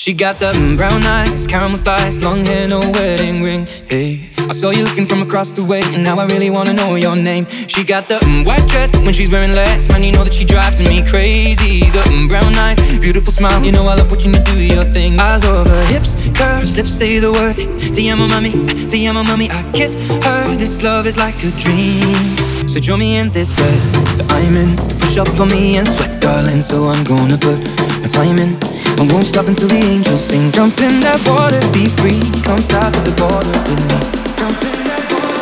She got the brown eyes, caramel thighs, long hair, no wedding ring. Hey, I saw you looking from across the way, and now I really wanna know your name. She got the white dress, but when she's wearing less, man, you know that she drives me crazy. The brown eyes, beautiful smile, you know I love watching you do your thing. I love her hips, curves, lips say the words. Te amo mami, I kiss her. This love is like a dream. So join me in this bed that I'm in. Push up on me and sweat, darling. So I'm gonna put my time in. I won't stop until the angels sing. Jump in that water, be free. Come south of the border with me. Jump in that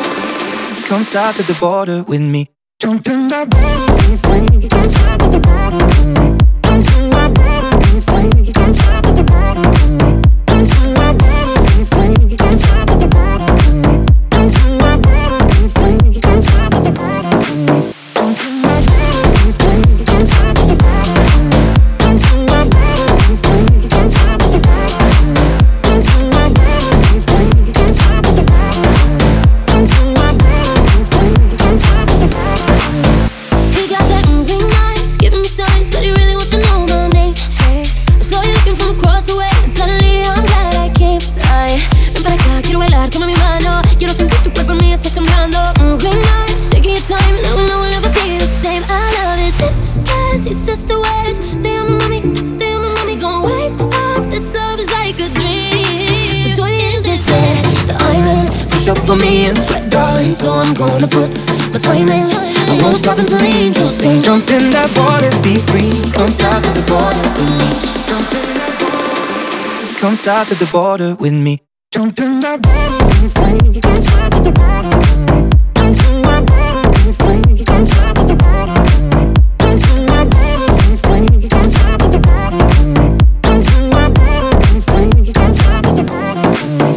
water. Come south of the border with me. Jump in that water, be free. Come south of the border with me. Jump in that water, be free. Come south of the border with me. Jump in that water, be free. Come south of the border with me. Jump in that water, be free. Come south of the border with me. Jump in that water, be free. Come south of the border with me. Jump in that water, be free. Come south of the border with me. Jump in that water, be free. Come south of the border with me. Jump in that water, be free. Come south of the border with me. He got that green eyes, giving me signs that he really wants to know my name. Hey, I saw you looking from across the way, and suddenly I'm glad I came. Ay, ven para acá, quiero bailar, toma mi mano. Quiero sentir tu cuerpo en mí, estás temblando. Green eyes, taking your time, and I will never be the same. I love his lips, cause he says the words. Te amo mami, don't wake up. This love is like a dream. So join me in this bed that I'm in. Push up on me and sweat, darling. So I'm gonna put my time in. I won't stop until the angels sing. Jump in that water, be free. Come south of the border with me. Jump in that water. Come south of the border with me. Jump in that water, be free. Come south of the border with me. Jump in that water, be free. Come south of the border with me. Jump in that water, be free. Come south of the border with me. Jump in that water, be free. Come south of the border with me.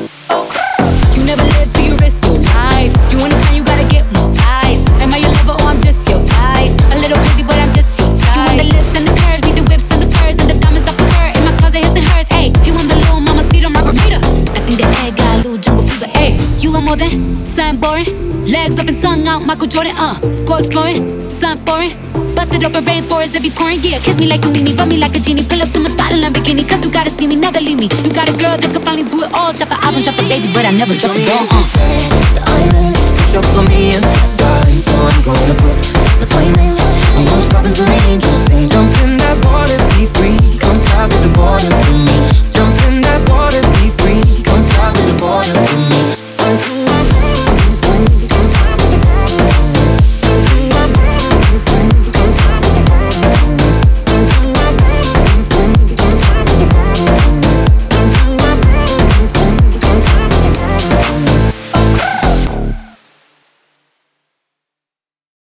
You never live till you risk your life. You wanna shine, you gotta get more eyes. Am I your lover or I'm just your vice? A little crazy, but I'm just your type. You want the lips and the curves, need the whips and the furs and the diamonds off the fur. In my closet, his and hers. Hey, you want the little mama cedar margarita? I think the egg got a little jungle fever. Hey, you want more than something boring? Legs up and tongue out, Michael Jordan. Go exploring, something boring. Bust it up in rainforest, it be pouring. Yeah, kiss me like you need me, rub me like a genie. Pull up to my spot in Lamborghini, cause you gotta see me, never leave me. You got a girl that could finally do it all. Drop an album, drop a baby, but I never drop a ball. I'm in, push up on me and sweat, darling. So I'm gonna put my time in. I won't stop until the angels sing. Jump in that water, be free. Come south of the border with me.